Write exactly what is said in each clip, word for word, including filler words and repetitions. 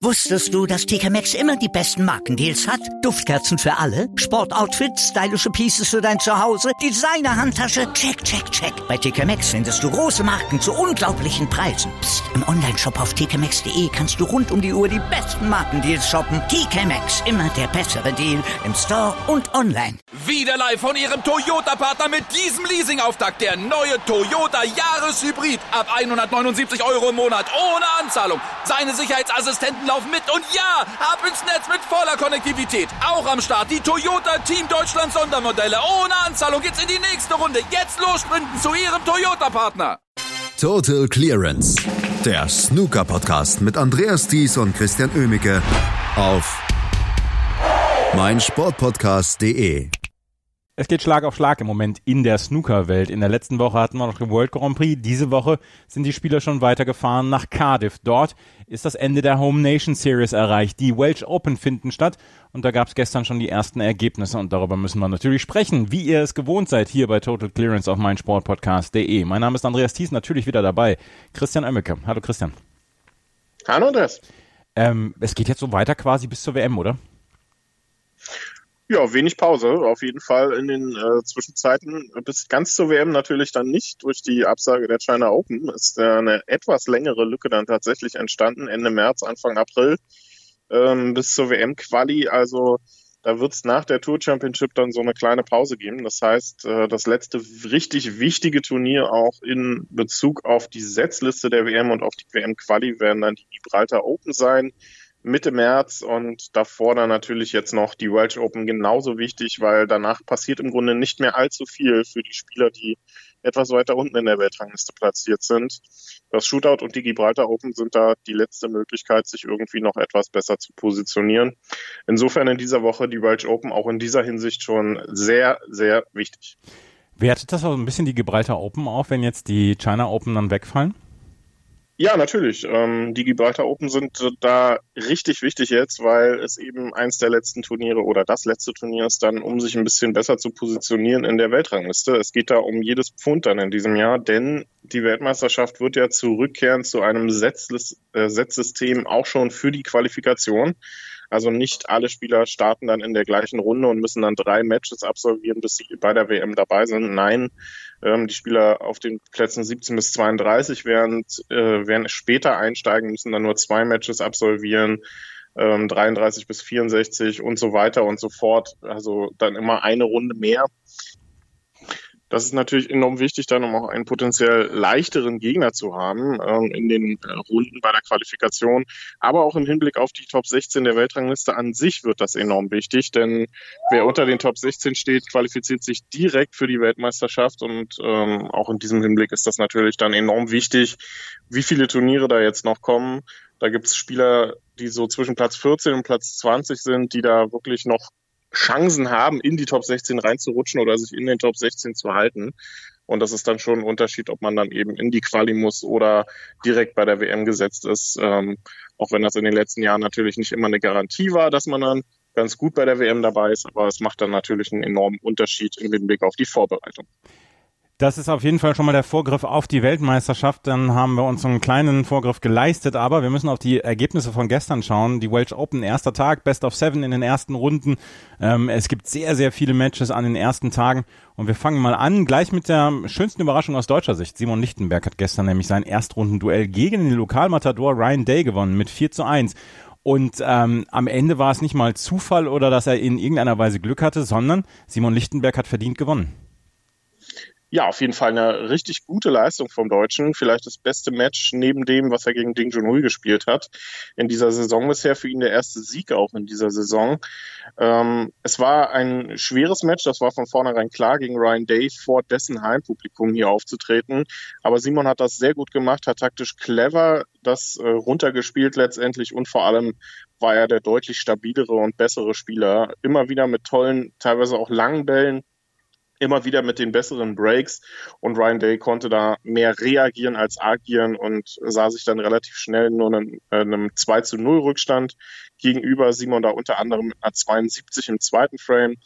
Wusstest du, dass T K Maxx immer die besten Markendeals hat? Duftkerzen für alle, Sportoutfits, stylische Pieces für dein Zuhause, Designer-Handtasche, check, check, check. Bei T K Maxx findest du große Marken zu unglaublichen Preisen. Psst. Im Onlineshop auf t k maxx punkt d e kannst du rund um die Uhr die besten Markendeals shoppen. T K Maxx, immer der bessere Deal im Store und online. Wieder live von Ihrem Toyota-Partner mit diesem Leasing-Auftakt. Der neue Toyota Jahreshybrid. Ab hundertneunundsiebzig Euro im Monat ohne Anzahlung. Seine Sicherheitsassistenten laufen mit und ja, ab ins Netz mit voller Konnektivität. Auch am Start die Toyota Team Deutschland Sondermodelle. Ohne Anzahlung geht's in die nächste Runde. Jetzt los sprinten zu Ihrem Toyota-Partner. Total Clearance. Der Snooker-Podcast mit Andreas Thies und Christian Oemicke auf meinsportpodcast punkt de. Es geht Schlag auf Schlag im Moment in der Snooker-Welt. In der letzten Woche hatten wir noch den World Grand Prix. Diese Woche sind die Spieler schon weitergefahren nach Cardiff. Dort ist das Ende der Home Nation Series erreicht. Die Welsh Open finden statt und da gab es gestern schon die ersten Ergebnisse und darüber müssen wir natürlich sprechen, wie ihr es gewohnt seid hier bei Total Clearance auf meinsportpodcast punkt de. Mein Name ist Andreas Thies, natürlich wieder dabei. Christian Oemicke. Hallo Christian. Hallo Andreas. Ähm, es geht jetzt so weiter quasi bis zur W M, oder? Ja, wenig Pause, auf jeden Fall in den äh, Zwischenzeiten. Bis ganz zur W M natürlich dann nicht. Durch die Absage der China Open ist äh, eine etwas längere Lücke dann tatsächlich entstanden, Ende März, Anfang April, ähm, bis zur W M-Quali. Also da wird es nach der Tour Championship dann so eine kleine Pause geben. Das heißt, äh, das letzte richtig wichtige Turnier auch in Bezug auf die Setzliste der W M und auf die W M-Quali werden dann die Gibraltar Open sein. Mitte März und davor dann natürlich jetzt noch die Welsh Open genauso wichtig, weil danach passiert im Grunde nicht mehr allzu viel für die Spieler, die etwas weiter unten in der Weltrangliste platziert sind. Das Shootout und die Gibraltar Open sind da die letzte Möglichkeit, sich irgendwie noch etwas besser zu positionieren. Insofern in dieser Woche die Welsh Open auch in dieser Hinsicht schon sehr, sehr wichtig. Wertet das auch ein bisschen die Gibraltar Open auf, wenn jetzt die China Open dann wegfallen? Ja, natürlich. Ähm, die Gibraltar Open sind äh, da richtig wichtig jetzt, weil es eben eins der letzten Turniere oder das letzte Turnier ist dann, um sich ein bisschen besser zu positionieren in der Weltrangliste. Es geht da um jedes Pfund dann in diesem Jahr, denn die Weltmeisterschaft wird ja zurückkehren zu einem Setzlis- äh, Setzsystem auch schon für die Qualifikation. Also nicht alle Spieler starten dann in der gleichen Runde und müssen dann drei Matches absolvieren, bis sie bei der W M dabei sind. Nein, ähm, die Spieler auf den Plätzen siebzehn bis zweiunddreißig werden, äh, werden später einsteigen, müssen dann nur zwei Matches absolvieren, ähm, dreiunddreißig bis vierundsechzig und so weiter und so fort. Also dann immer eine Runde mehr. Das ist natürlich enorm wichtig, dann um auch einen potenziell leichteren Gegner zu haben ähm, in den äh, Runden bei der Qualifikation. Aber auch im Hinblick auf die Top sechzehn der Weltrangliste an sich wird das enorm wichtig, denn wer unter den Top sechzehn steht, qualifiziert sich direkt für die Weltmeisterschaft und ähm, auch in diesem Hinblick ist das natürlich dann enorm wichtig, wie viele Turniere da jetzt noch kommen. Da gibt es Spieler, die so zwischen Platz vierzehn und Platz zwanzig sind, die da wirklich noch Chancen haben, in die Top sechzehn reinzurutschen oder sich in den Top sechzehn zu halten. Und das ist dann schon ein Unterschied, ob man dann eben in die Quali muss oder direkt bei der W M gesetzt ist. Ähm, auch wenn das in den letzten Jahren natürlich nicht immer eine Garantie war, dass man dann ganz gut bei der W M dabei ist. Aber es macht dann natürlich einen enormen Unterschied im Hinblick auf die Vorbereitung. Das ist auf jeden Fall schon mal der Vorgriff auf die Weltmeisterschaft. Dann haben wir uns einen kleinen Vorgriff geleistet, aber wir müssen auf die Ergebnisse von gestern schauen. Die Welsh Open, erster Tag, Best of Seven in den ersten Runden. Ähm, es gibt sehr, sehr viele Matches an den ersten Tagen und wir fangen mal an, gleich mit der schönsten Überraschung aus deutscher Sicht. Simon Lichtenberg hat gestern nämlich sein Erstrundenduell gegen den Lokalmatador Ryan Day gewonnen mit vier zu eins. Und ähm, am Ende war es nicht mal Zufall oder dass er in irgendeiner Weise Glück hatte, sondern Simon Lichtenberg hat verdient gewonnen. Ja, auf jeden Fall eine richtig gute Leistung vom Deutschen. Vielleicht das beste Match neben dem, was er gegen Ding Junhui gespielt hat in dieser Saison bisher. Für ihn der erste Sieg auch in dieser Saison. Ähm, es war ein schweres Match, das war von vornherein klar, gegen Ryan Day vor dessen Heimpublikum hier aufzutreten. Aber Simon hat das sehr gut gemacht, hat taktisch clever das äh, runtergespielt letztendlich und vor allem war er der deutlich stabilere und bessere Spieler. Immer wieder mit tollen, teilweise auch langen Bällen. Immer wieder mit den besseren Breaks und Ryan Day konnte da mehr reagieren als agieren und sah sich dann relativ schnell nur einem, äh, einem zwei zu null Rückstand gegenüber. Simon da unter anderem mit einer zweiundsiebzig im zweiten Frame.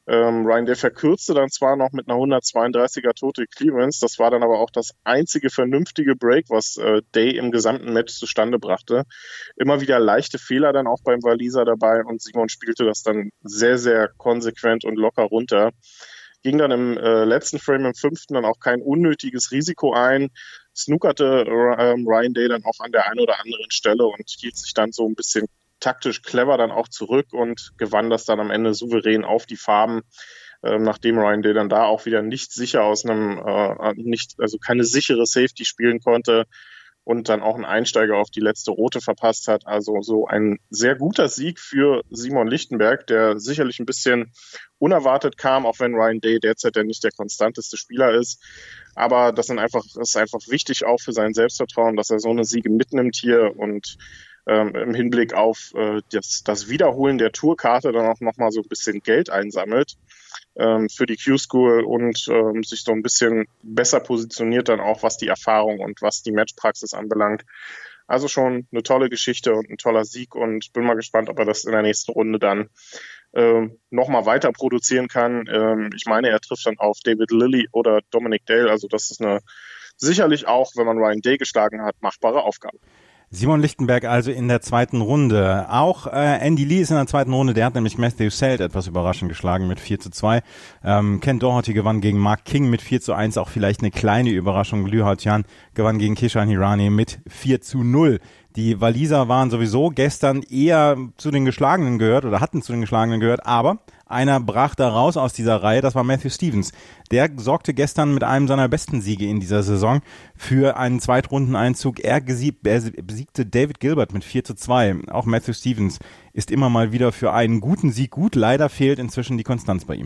Ähm, Ryan Day verkürzte dann zwar noch mit einer hundertzweiunddreißiger Total Clearance, das war dann aber auch das einzige vernünftige Break, was äh, Day im gesamten Match zustande brachte. Immer wieder leichte Fehler dann auch beim Waliser dabei und Simon spielte das dann sehr, sehr konsequent und locker runter. Ging dann im äh, letzten Frame, im fünften, dann auch kein unnötiges Risiko ein, snookerte äh, Ryan Day dann auch an der einen oder anderen Stelle und hielt sich dann so ein bisschen taktisch clever dann auch zurück und gewann das dann am Ende souverän auf die Farben, äh, nachdem Ryan Day dann da auch wieder nicht sicher aus einem, äh, nicht, also keine sichere Safety spielen konnte und dann auch einen Einsteiger auf die letzte Rote verpasst hat. Also so ein sehr guter Sieg für Simon Lichtenberg, der sicherlich ein bisschen unerwartet kam, auch wenn Ryan Day derzeit ja nicht der konstanteste Spieler ist. Aber das sind einfach, das ist einfach wichtig auch für sein Selbstvertrauen, dass er so eine Siege mitnimmt hier und ähm, im Hinblick auf äh, das, das Wiederholen der Tourkarte dann auch nochmal so ein bisschen Geld einsammelt ähm, für die Q-School und ähm, sich so ein bisschen besser positioniert dann auch, was die Erfahrung und was die Matchpraxis anbelangt. Also schon eine tolle Geschichte und ein toller Sieg und bin mal gespannt, ob er das in der nächsten Runde dann ähm, nochmal weiter produzieren kann. Ähm, ich meine, er trifft dann auf David Lilly oder Dominic Dale, also das ist eine sicherlich auch, wenn man Ryan Day geschlagen hat, machbare Aufgabe. Simon Lichtenberg also in der zweiten Runde. Auch äh, Andy Lee ist in der zweiten Runde, der hat nämlich Matthew Selt etwas überraschend geschlagen mit vier zu zwei. Ähm, Ken Doherty gewann gegen Mark King mit vier zu eins, auch vielleicht eine kleine Überraschung. Liu Haotian gewann gegen Kishan Hirani mit vier zu null. Die Waliser waren sowieso gestern eher zu den Geschlagenen gehört oder hatten zu den Geschlagenen gehört, aber einer brach da raus aus dieser Reihe, das war Matthew Stevens. Der sorgte gestern mit einem seiner besten Siege in dieser Saison für einen Zweitrundeneinzug. Er, gesieg, er besiegte David Gilbert mit vier zu zwei. Auch Matthew Stevens ist immer mal wieder für einen guten Sieg gut. Leider fehlt inzwischen die Konstanz bei ihm.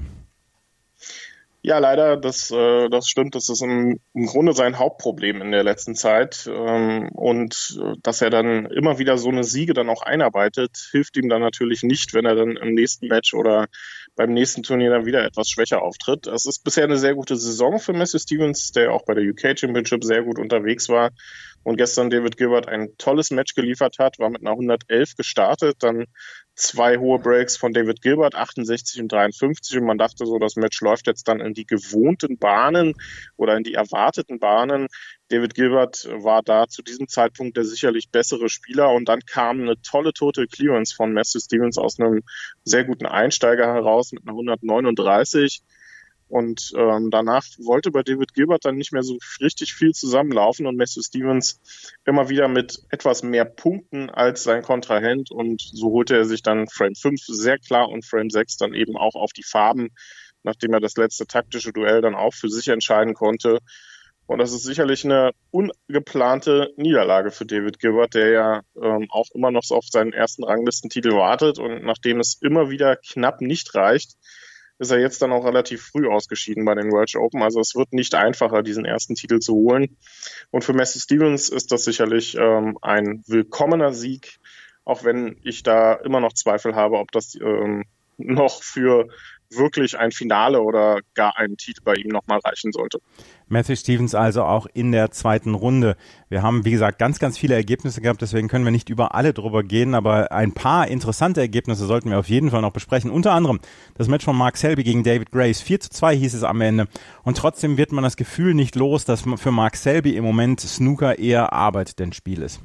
Ja, leider, das, äh, das stimmt. Das ist im, im Grunde sein Hauptproblem in der letzten Zeit. Ähm, und äh, dass er dann immer wieder so eine Siege dann auch einarbeitet, hilft ihm dann natürlich nicht, wenn er dann im nächsten Match oder beim nächsten Turnier dann wieder etwas schwächer auftritt. Es ist bisher eine sehr gute Saison für Matthew Stevens, der auch bei der U K Championship sehr gut unterwegs war. Und gestern David Gilbert ein tolles Match geliefert hat, war mit einer hundertelf gestartet, dann zwei hohe Breaks von David Gilbert, achtundsechzig und dreiundfünfzig, und man dachte so, das Match läuft jetzt dann in die gewohnten Bahnen oder in die erwarteten Bahnen. David Gilbert war da zu diesem Zeitpunkt der sicherlich bessere Spieler und dann kam eine tolle Total Clearance von Matthew Stevens aus einem sehr guten Einsteiger heraus mit einer hundertneununddreißig. Und ähm, danach wollte bei David Gilbert dann nicht mehr so richtig viel zusammenlaufen und Matthew Stevens immer wieder mit etwas mehr Punkten als sein Kontrahent, und so holte er sich dann Frame fünf sehr klar und Frame sechs dann eben auch auf die Farben, nachdem er das letzte taktische Duell dann auch für sich entscheiden konnte. Und das ist sicherlich eine ungeplante Niederlage für David Gilbert, der ja ähm, auch immer noch so auf seinen ersten Ranglistentitel wartet, und nachdem es immer wieder knapp nicht reicht, ist er jetzt dann auch relativ früh ausgeschieden bei den Welsh Open. Also es wird nicht einfacher, diesen ersten Titel zu holen. Und für Matthew Stevens ist das sicherlich ähm, ein willkommener Sieg, auch wenn ich da immer noch Zweifel habe, ob das ähm, noch für wirklich ein Finale oder gar einen Titel bei ihm nochmal reichen sollte. Matthew Stevens also auch in der zweiten Runde. Wir haben, wie gesagt, ganz, ganz viele Ergebnisse gehabt, deswegen können wir nicht über alle drüber gehen, aber ein paar interessante Ergebnisse sollten wir auf jeden Fall noch besprechen. Unter anderem das Match von Mark Selby gegen David Grace. vier zu zwei hieß es am Ende. Und trotzdem wird man das Gefühl nicht los, dass für Mark Selby im Moment Snooker eher Arbeit denn Spiel ist.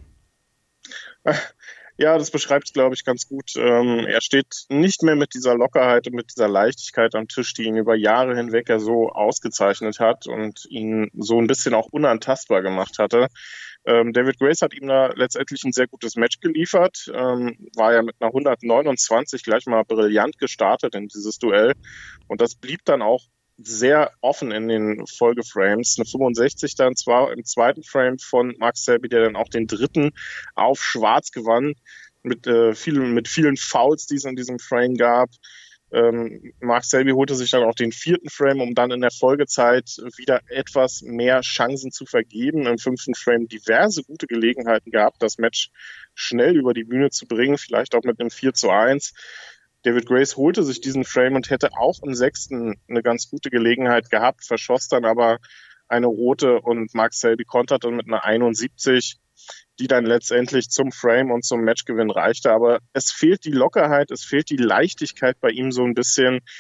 Ja, das beschreibt es, glaube ich, ganz gut. Ähm, er steht nicht mehr mit dieser Lockerheit und mit dieser Leichtigkeit am Tisch, die ihn über Jahre hinweg ja so ausgezeichnet hat und ihn so ein bisschen auch unantastbar gemacht hatte. Ähm, David Grace hat ihm da letztendlich ein sehr gutes Match geliefert, ähm, war ja mit einer hundertneunundzwanzig gleich mal brillant gestartet in dieses Duell, und das blieb dann auch sehr offen in den Folgeframes. Eine fünfundsechzig dann zwar im zweiten Frame von Mark Selby, der dann auch den dritten auf Schwarz gewann, mit, äh, vielen, mit vielen Fouls, die es in diesem Frame gab. Ähm, Mark Selby holte sich dann auch den vierten Frame, um dann in der Folgezeit wieder etwas mehr Chancen zu vergeben. Im fünften Frame diverse gute Gelegenheiten gehabt, das Match schnell über die Bühne zu bringen, vielleicht auch mit einem vier zu eins. David Grace holte sich diesen Frame und hätte auch im sechsten eine ganz gute Gelegenheit gehabt, verschoss dann aber eine rote, und Mark Selby konterte mit einer einundsiebzig, die dann letztendlich zum Frame und zum Matchgewinn reichte. Aber es fehlt die Lockerheit, es fehlt die Leichtigkeit bei ihm so ein bisschen.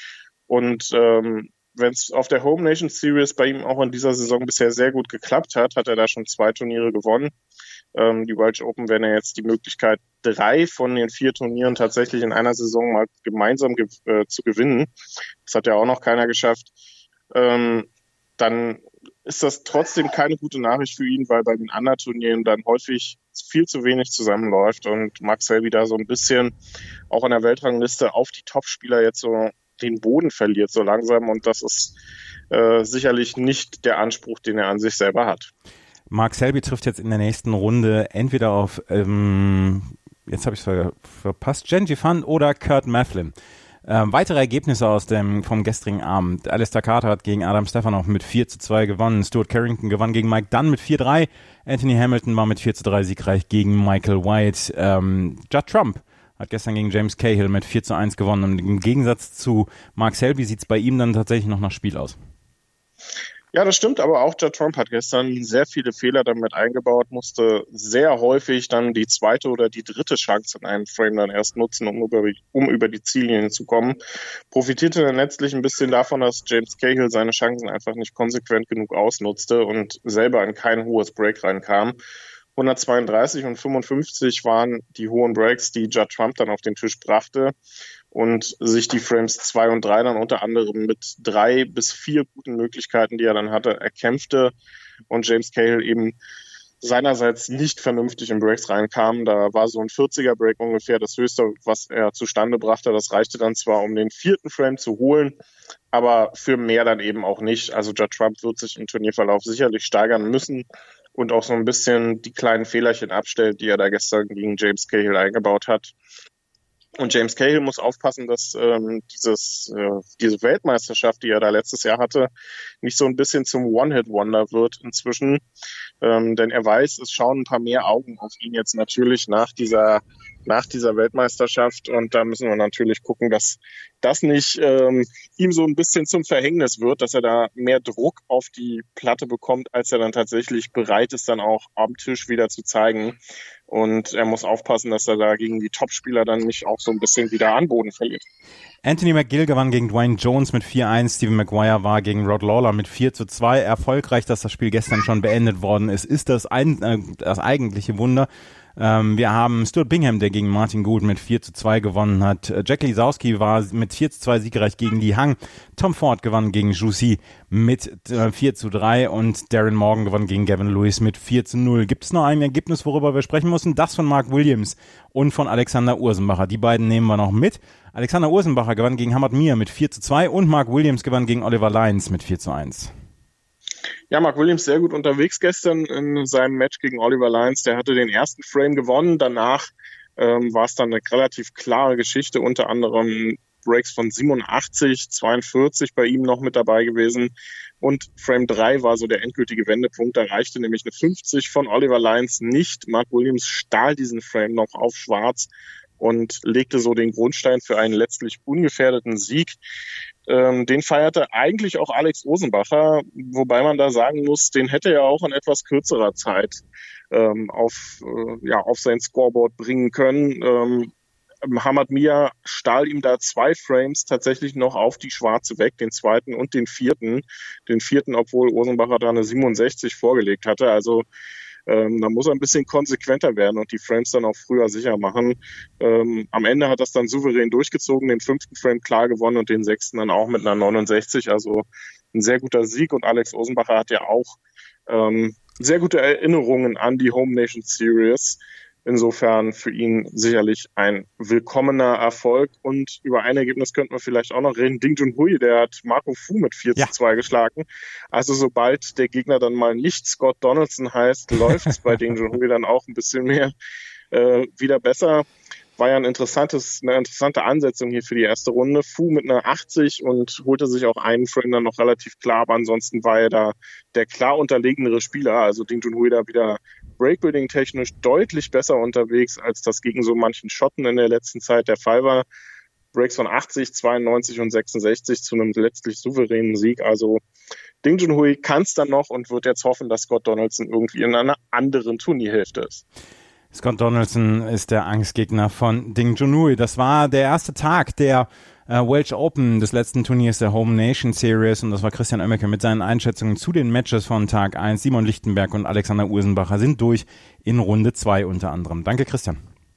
Und ähm, wenn es auf der Home Nation Series bei ihm auch in dieser Saison bisher sehr gut geklappt hat, hat er da schon zwei Turniere gewonnen. Ähm, die Welsh Open werden ja jetzt die Möglichkeit, drei von den vier Turnieren tatsächlich in einer Saison mal gemeinsam ge- äh, zu gewinnen. Das hat ja auch noch keiner geschafft. Ähm, dann ist das trotzdem keine gute Nachricht für ihn, weil bei den anderen Turnieren dann häufig viel zu wenig zusammenläuft und Mark Selby da so ein bisschen auch an der Weltrangliste auf die Topspieler jetzt so den Boden verliert so langsam, und das ist äh, sicherlich nicht der Anspruch, den er an sich selber hat. Mark Selby trifft jetzt in der nächsten Runde entweder auf, ähm, jetzt habe ich es ver- verpasst, Genji Fan oder Kurt Maflin. Ähm, weitere Ergebnisse aus dem vom gestrigen Abend. Alistair Carter hat gegen Adam Stefanov mit vier zu zwei gewonnen. Stuart Carrington gewann gegen Mike Dunn mit vier zu drei. Anthony Hamilton war mit vier zu drei siegreich gegen Michael White. Ähm, Judd Trump hat gestern gegen James Cahill mit vier zu eins gewonnen. Und im Gegensatz zu Mark Selby sieht es bei ihm dann tatsächlich noch nach Spiel aus. Ja, das stimmt, aber auch Judd Trump hat gestern sehr viele Fehler damit eingebaut, musste sehr häufig dann die zweite oder die dritte Chance in einem Frame dann erst nutzen, um über, um über die Ziellinie zu kommen. Profitierte dann letztlich ein bisschen davon, dass James Cahill seine Chancen einfach nicht konsequent genug ausnutzte und selber in kein hohes Break reinkam. hundertzweiunddreißig und fünfundfünfzig waren die hohen Breaks, die Judd Trump dann auf den Tisch brachte und sich die Frames zwei und drei dann unter anderem mit drei bis vier guten Möglichkeiten, die er dann hatte, erkämpfte und James Cahill eben seinerseits nicht vernünftig in Breaks reinkam. Da war so ein vierziger Break ungefähr das Höchste, was er zustande brachte. Das reichte dann zwar, um den vierten Frame zu holen, aber für mehr dann eben auch nicht. Also Judd Trump wird sich im Turnierverlauf sicherlich steigern müssen und auch so ein bisschen die kleinen Fehlerchen abstellt, die er da gestern gegen James Cahill eingebaut hat. Und James Cahill muss aufpassen, dass ähm, dieses äh, diese Weltmeisterschaft, die er da letztes Jahr hatte, nicht so ein bisschen zum One-Hit-Wonder wird inzwischen. Ähm, denn er weiß, es schauen ein paar mehr Augen auf ihn jetzt natürlich nach dieser nach dieser Weltmeisterschaft. Und da müssen wir natürlich gucken, dass das nicht ähm, ihm so ein bisschen zum Verhängnis wird, dass er da mehr Druck auf die Platte bekommt, als er dann tatsächlich bereit ist, dann auch am Tisch wieder zu zeigen. Und er muss aufpassen, dass er da gegen die Topspieler dann nicht auch so ein bisschen wieder an Boden verliert. Anthony McGill gewann gegen Dwayne Jones mit vier eins. Stephen Maguire war gegen Rod Lawler mit vier zu zwei. Erfolgreich, dass das Spiel gestern schon beendet worden ist, ist das, ein, äh, das eigentliche Wunder. Ähm, wir haben Stuart Bingham, der gegen Martin Gould mit vier zu zwei gewonnen hat. Äh, Jack Lisowski war mit vier zu zwei siegreich gegen Li Hang. Tom Ford gewann gegen Zhu Xi mit äh, vier zu drei und Darren Morgan gewann gegen Gavin Lewis mit vier zu null. Gibt es noch ein Ergebnis, worüber wir sprechen müssen? Das von Mark Williams und von Alexander Ursenbacher. Die beiden nehmen wir noch mit. Alexander Ursenbacher gewann gegen Hamad Mir mit vier zu zwei und Mark Williams gewann gegen Oliver Lyons mit vier zu eins. Ja, Mark Williams sehr gut unterwegs gestern in seinem Match gegen Oliver Lyons. Der hatte den ersten Frame gewonnen. Danach ähm, war es dann eine relativ klare Geschichte, unter anderem Breaks von siebenundachtzig, zweiundvierzig bei ihm noch mit dabei gewesen. Und Frame drei war so der endgültige Wendepunkt. Da reichte nämlich eine fünfzig von Oliver Lyons nicht. Mark Williams stahl diesen Frame noch auf schwarz und legte so den Grundstein für einen letztlich ungefährdeten Sieg. Ähm, den feierte eigentlich auch Alex Rosenbacher, wobei man da sagen muss, den hätte er auch in etwas kürzerer Zeit ähm, auf, äh, ja, auf sein Scoreboard bringen können. Ähm, Hamad Mir stahl ihm da zwei Frames tatsächlich noch auf die Schwarze weg, den zweiten und den vierten. Den vierten, obwohl Rosenbacher da eine siebenundsechzig vorgelegt hatte. Also Ähm, da muss er ein bisschen konsequenter werden und die Frames dann auch früher sicher machen. Ähm, am Ende hat das dann souverän durchgezogen, den fünften Frame klar gewonnen und den sechsten dann auch mit einer neunundsechzig. Also ein sehr guter Sieg und Alex Rosenbacher hat ja auch ähm, sehr gute Erinnerungen an die Home Nation Series. Insofern für ihn sicherlich ein willkommener Erfolg. Und über ein Ergebnis könnten wir vielleicht auch noch reden. Ding Junhui, der hat Marco Fu mit vier zu zwei geschlagen. Also sobald der Gegner dann mal nicht Scott Donaldson heißt, läuft es bei Ding Junhui dann auch ein bisschen mehr äh, wieder besser. War ja ein interessantes, eine interessante Ansetzung hier für die erste Runde. Fu mit einer achtzig und holte sich auch einen Frame dann noch relativ klar, aber ansonsten war er da der klar unterlegenere Spieler. Also Ding Junhui da wieder Breakbuilding technisch deutlich besser unterwegs, als das gegen so manchen Schotten in der letzten Zeit der Fall war. Breaks von achtzig, zweiundneunzig und sechsundsechzig zu einem letztlich souveränen Sieg. Also Ding Junhui kann es dann noch und wird jetzt hoffen, dass Scott Donaldson irgendwie in einer anderen Turnierhälfte ist. Scott Donaldson ist der Angstgegner von Ding Junhui. Das war der erste Tag der äh, Welsh Open des letzten Turniers der Home Nation Series und das war Christian Oemmeke mit seinen Einschätzungen zu den Matches von Tag eins. Simon Lichtenberg und Alexander Ursenbacher sind durch in Runde zwei unter anderem. Danke, Christian.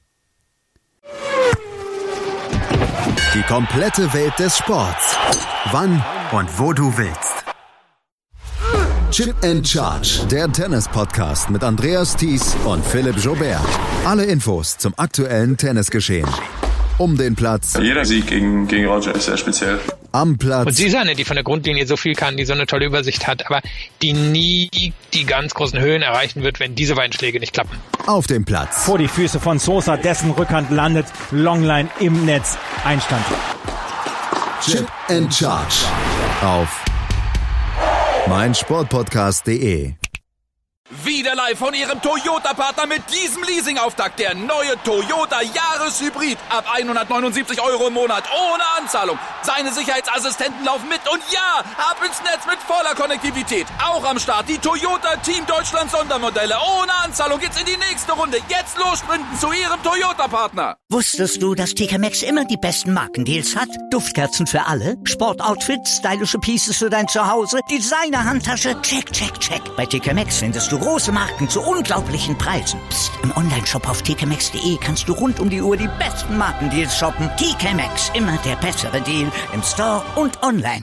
Die komplette Welt des Sports. Wann und wo du willst. Chip and Charge, der Tennis-Podcast mit Andreas Thies und Philipp Joubert. Alle Infos zum aktuellen Tennisgeschehen. Um den Platz. Jeder Sieg gegen, gegen Roger ist sehr speziell. Am Platz. Und sie ist eine, die von der Grundlinie so viel kann, die so eine tolle Übersicht hat, aber die nie die ganz großen Höhen erreichen wird, wenn diese beiden Schläge nicht klappen. Auf dem Platz. Vor die Füße von Sosa, dessen Rückhand landet, Longline im Netz, Einstand. Chip and Charge auf meinsportpodcast punkt de. Wieder live von Ihrem Toyota-Partner mit diesem Leasing-Auftakt. Der neue Toyota Jahreshybrid. Ab hundertneunundsiebzig Euro im Monat. Ohne Anzahlung. Seine Sicherheitsassistenten laufen mit. Und ja, ab ins Netz mit voller Konnektivität. Auch am Start die Toyota Team Deutschland Sondermodelle. Ohne Anzahlung geht's in die nächste Runde. Jetzt los sprinten zu Ihrem Toyota-Partner. Wusstest du, dass T K Maxx immer die besten Markendeals hat? Duftkerzen für alle, Sportoutfits, stylische Pieces für dein Zuhause, Designer-Handtasche, check, check, check. Bei T K Maxx findest du große Marken zu unglaublichen Preisen. Psst. Im Onlineshop auf t k maxx punkt de kannst du rund um die Uhr die besten Markendeals shoppen. T K Maxx, immer der bessere Deal im Store und online.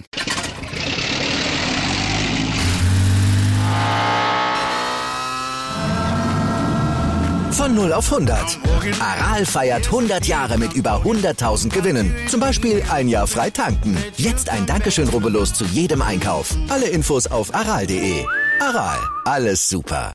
Von null auf hundert. Aral feiert hundert Jahre mit über hunderttausend Gewinnen. Zum Beispiel ein Jahr frei tanken. Jetzt ein Dankeschön, rubbellos zu jedem Einkauf. Alle Infos auf aral punkt de. Aral, alles super.